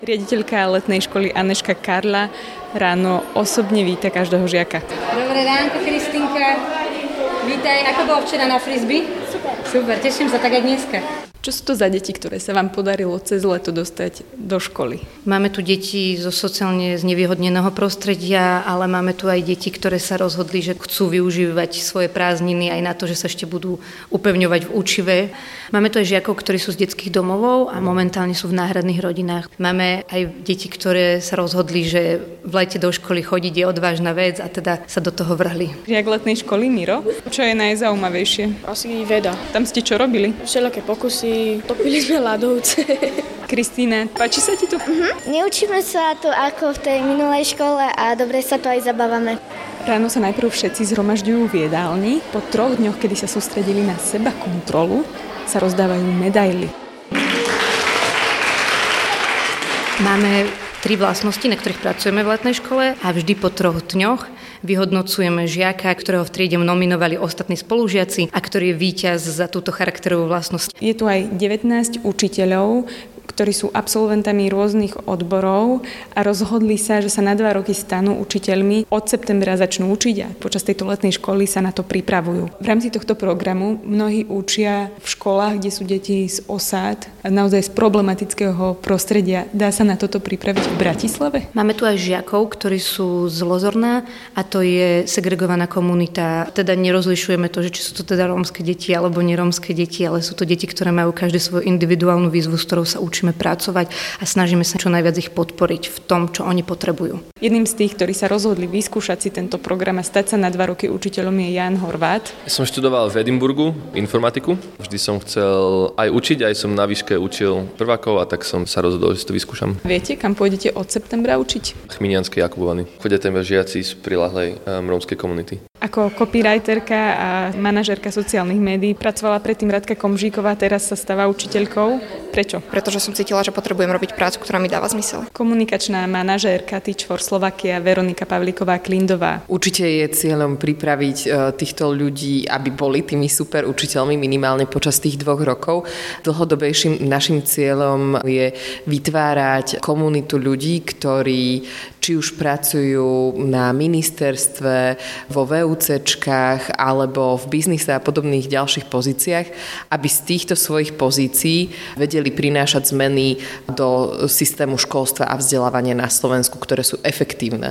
Riaditeľka letnej školy Anežka Karla ráno osobne víta každého žiaka. Dobré ránko, Kristinka. Vítaj, ako bolo včera na frisbee? Super, teším sa tak aj dneska. Čo sú to za deti, ktoré sa vám podarilo cez leto dostať do školy? Máme tu deti zo sociálne znevýhodneného prostredia, ale máme tu aj deti, ktoré sa rozhodli, že chcú využívať svoje prázdniny aj na to, že sa ešte budú upevňovať v učive. Máme tu aj žiakov, ktorí sú z detských domovov a momentálne sú v náhradných rodinách. Máme aj deti, ktoré sa rozhodli, že v lete do školy chodiť je odvážna vec a teda sa do toho vrhli. Žiak letnej školy Miro, čo je najzaujímavejšie? Asi veda. Tam ste čo robili? Všelijaké pokusy, topili sme ľadovce. Kristína, páči sa ti tu? Neučíme sa to ako v tej minulej škole a dobre sa to aj zabávame. Ráno sa najprv všetci zhromažďujú v jedálni. Po 3 dňoch, kedy sa sústredili na seba kontrolu, sa rozdávajú medaily. Máme 3 vlastnosti, na ktorých pracujeme v letnej škole a vždy po 3 dňoch vyhodnocujeme žiaka, ktorého v triede nominovali ostatní spolužiaci a ktorý je víťaz za túto charakterovú vlastnosť. Je tu aj 19 učiteľov, ktorí sú absolventami rôznych odborov a rozhodli sa, že sa na 2 roky stanú učiteľmi. Od septembra začnú učiť a počas tejto letnej školy sa na to pripravujú. V rámci tohto programu mnohí učia v školách, kde sú deti z osád, naozaj z problematického prostredia. Dá sa na toto pripraviť v Bratislave? Máme tu aj žiakov, ktorí sú z Lozorná a to je segregovaná komunita. Teda nerozlišujeme to, že či sú to teda rómske deti alebo nerómske deti, ale sú to deti, ktoré majú každé svoju individuálnu výzvu, s ktorou sa učíme pracovať a snažíme sa čo najviac ich podporiť v tom, čo oni potrebujú. Jedným z tých, ktorí sa rozhodli vyskúšať si tento program a stať sa na 2 roky učiteľom, je Ján Horvát. Som študoval v Edinburgu informatiku. Vždy som chcel aj učiť, aj som na výške učil prvákov a tak som sa rozhodol, že to vyskúšam. Viete, kam pôjdete od septembra učiť? Chminianske Jakubovany. Chodia tam žiaci z prilahlej rómskej komunity. Ako copywriterka a manažérka sociálnych médií pracovala predtým Radka Komžíková, teraz sa stáva učiteľkou. Prečo? Pretože som cítila, že potrebujem robiť prácu, ktorá mi dáva zmysel. Komunikačná manažérka Teach for Slovakia Veronika Pavlíková-Klindová. Určite je cieľom pripraviť týchto ľudí, aby boli tými super učiteľmi minimálne počas tých 2 rokov. Dlhodobejším našim cieľom je vytvárať komunitu ľudí, ktorí či už pracujú na ministerstve, vo VUCčkách alebo v biznise a podobných ďalších pozíciách, aby z týchto svojich pozícií vedeli prinášať zmeny do systému školstva a vzdelávania na Slovensku, ktoré sú efektívne.